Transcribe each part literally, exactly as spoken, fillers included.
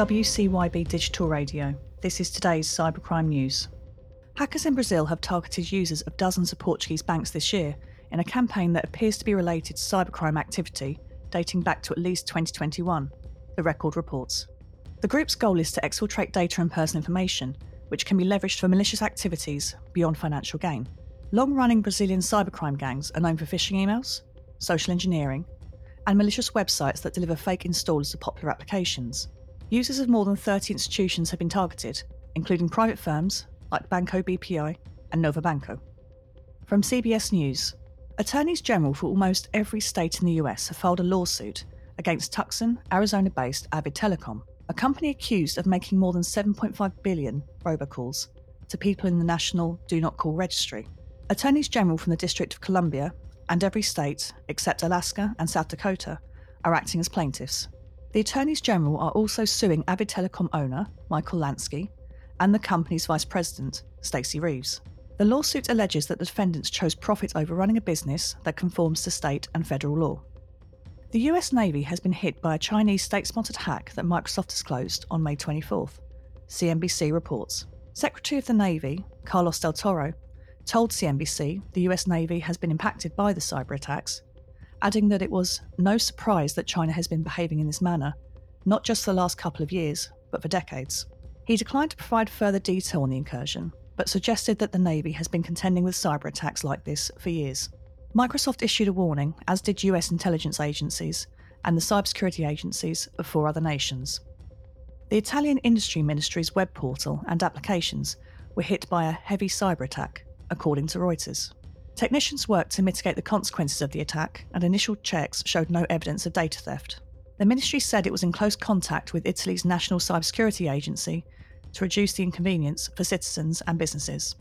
W C Y B Digital Radio. This is today's cybercrime news. Hackers in Brazil have targeted users of dozens of Portuguese banks this year in a campaign that appears to be related to cybercrime activity dating back to at least twenty twenty-one, the Record reports. The group's goal is to exfiltrate data and personal information, which can be leveraged for malicious activities beyond financial gain. Long-running Brazilian cybercrime gangs are known for phishing emails, social engineering, and malicious websites that deliver fake installers of popular applications. Users of more than thirty institutions have been targeted, including private firms like Banco B P I and Novo Banco. From C B S News, Attorneys General for almost every state in the U S have filed a lawsuit against Tucson, Arizona-based Avid Telecom, a company accused of making more than seven point five billion robocalls to people in the National Do Not Call Registry. Attorneys General from the District of Columbia and every state, except Alaska and South Dakota, are acting as plaintiffs. The Attorneys General are also suing Avid Telecom owner, Michael Lansky, and the company's vice president, Stacey Reeves. The lawsuit alleges that the defendants chose profit over running a business that conforms to state and federal law. The U S Navy has been hit by a Chinese state-sponsored hack that Microsoft disclosed on May twenty-fourth, C N B C reports. Secretary of the Navy, Carlos Del Toro, told C N B C the U S Navy has been impacted by the cyber attacks, adding that it was no surprise that China has been behaving in this manner, not just the last couple of years, but for decades. He declined to provide further detail on the incursion, but suggested that the Navy has been contending with cyber attacks like this for years. Microsoft issued a warning, as did U S intelligence agencies and the cybersecurity agencies of four other nations. The Italian Industry Ministry's web portal and applications were hit by a heavy cyber attack, according to Reuters. Technicians worked to mitigate the consequences of the attack, and initial checks showed no evidence of data theft. The ministry said it was in close contact with Italy's National Cybersecurity Agency to reduce the inconvenience for citizens and businesses.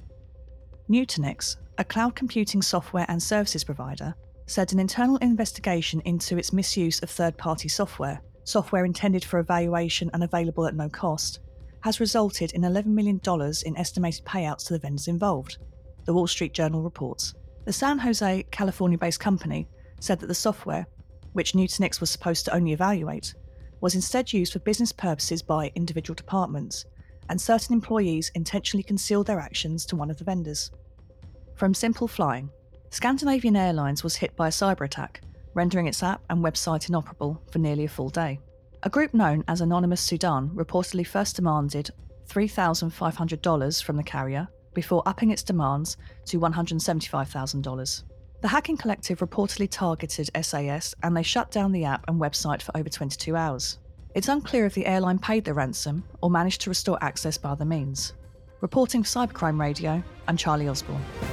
Nutanix, a cloud computing software and services provider, said an internal investigation into its misuse of third-party software, software intended for evaluation and available at no cost, has resulted in eleven million dollars in estimated payouts to the vendors involved, the Wall Street Journal reports. The San Jose, California-based company said that the software, which Nutanix was supposed to only evaluate, was instead used for business purposes by individual departments, and certain employees intentionally concealed their actions to one of the vendors. From Simple Flying, Scandinavian Airlines was hit by a cyber attack, rendering its app and website inoperable for nearly a full day. A group known as Anonymous Sudan reportedly first demanded three thousand five hundred dollars from the carrier before upping its demands to one hundred seventy-five thousand dollars. The hacking collective reportedly targeted S A S, and they shut down the app and website for over twenty-two hours. It's unclear if the airline paid the ransom or managed to restore access by other means. Reporting for Cybercrime Radio, I'm Charlie Osborne.